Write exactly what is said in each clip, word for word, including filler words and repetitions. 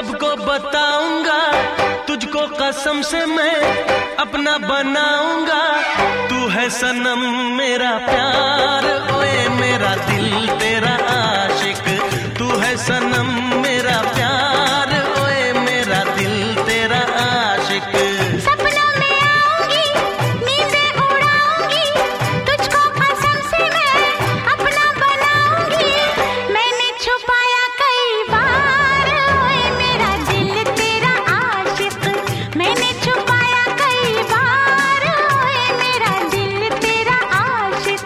सबको बताऊंगा, तुझको कसम से मैं अपना बनाऊंगा। तू है सनम मेरा प्यार, ओए मेरा दिल तेरा आशिक। तू है सनम मेरा प्यार, ओए मेरा दिल तेरा आशिक। सपनों में आऊंगी, नींदें उड़ाऊंगी, तुझको कसम से मैं अपना बनाऊंगी। मैंने छुपाया कई बार, ओए मेरा दिल तेरा आशिक। मैंने छुपाया कई बार, ओए मेरा दिल तेरा आशिक।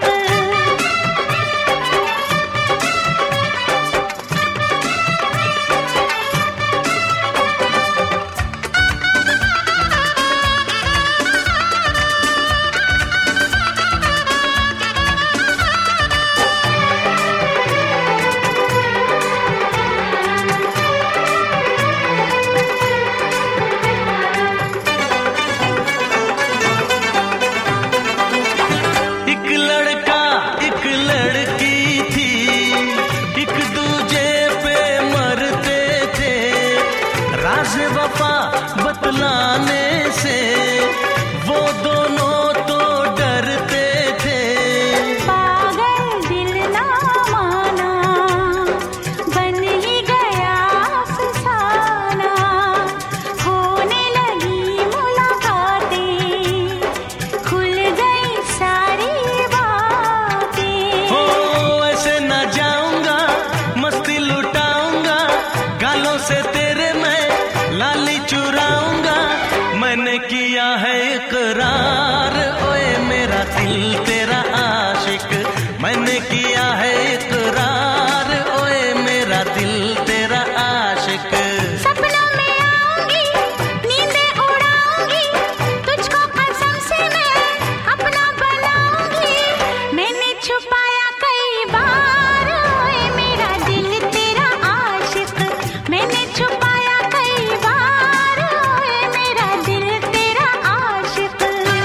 एक लड़का एक लड़की थी, एक दूजे पे मरते थे। राज़ वफा बतलाने से वो दोनों तो डरते थे। पागल दिल ना माना, बन ही गया अफसाना। होने लगी मुलाकातें, खुल गई सारी बातें। हो ऐसे ना जाऊंगा, मस्ती लुटाऊंगा, गालों से तेरे मैं लाली चुराऊंगा। मैंने किया है इकरार, ओए मेरा दिल तेरा आशिक। मैंने किया है इकरार, ओए मेरा दिल तेरा आशिक। सपनों में आऊंगी, नींदें उड़ाऊंगी, तुझको कसम से मैं अपना बनाऊंगी। मैंने छुपाया कई बार, ओए मेरा दिल तेरा आशिक। मैंने छुपाया कई बार, ओए मेरा दिल तेरा आशिक।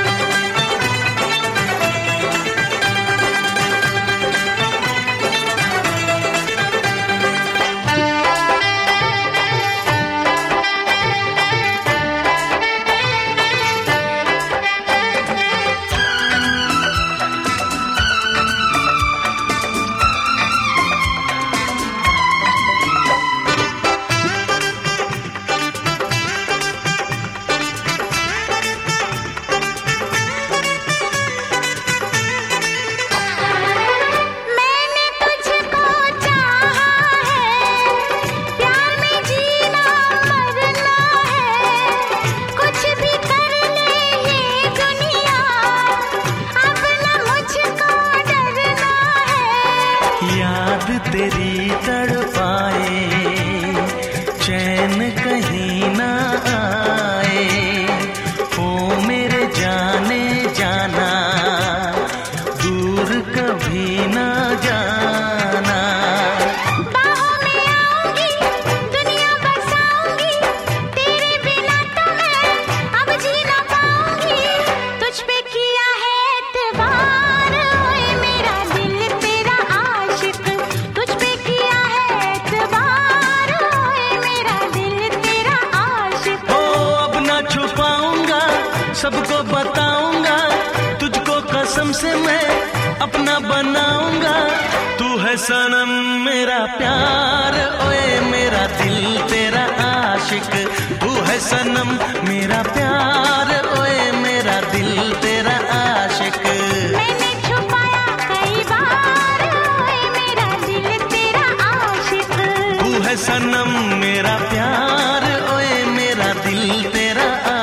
मैंने तुझको चाहा है, प्यार में जीना मरना है। कुछ भी कर ले ये दुनिया, अब न मुझको डरना है। याद तेरी तड़पाए, चैन कहीं ना आए। ओ मेरे जाने जाना, दूर कभी ना जाना। बाहों में आऊंगी, दुनिया बसाऊंगी, तेरे बिना तो मैं अब जी ना पाऊंगी। तुझ पे किया है एतबार, ओए मेरा दिल तेरा आशिक। तुझ पे किया है एतबार, ओए मेरा दिल तेरा आशिक। ओ अब ना छुपाऊंगा, सबको बताऊंगा, तुझको कसम से मैं अपना बनाऊंगा। तू है सनम मेरा प्यार, ओए मेरा दिल तेरा आशिक। तू है सनम मेरा प्यार, ओए मेरा दिल तेरा आशिक। मैंने छुपाया कई बार, ओए मेरा दिल तेरा आशिक। तू है सनम मेरा प्यार, ओए मेरा दिल तेरा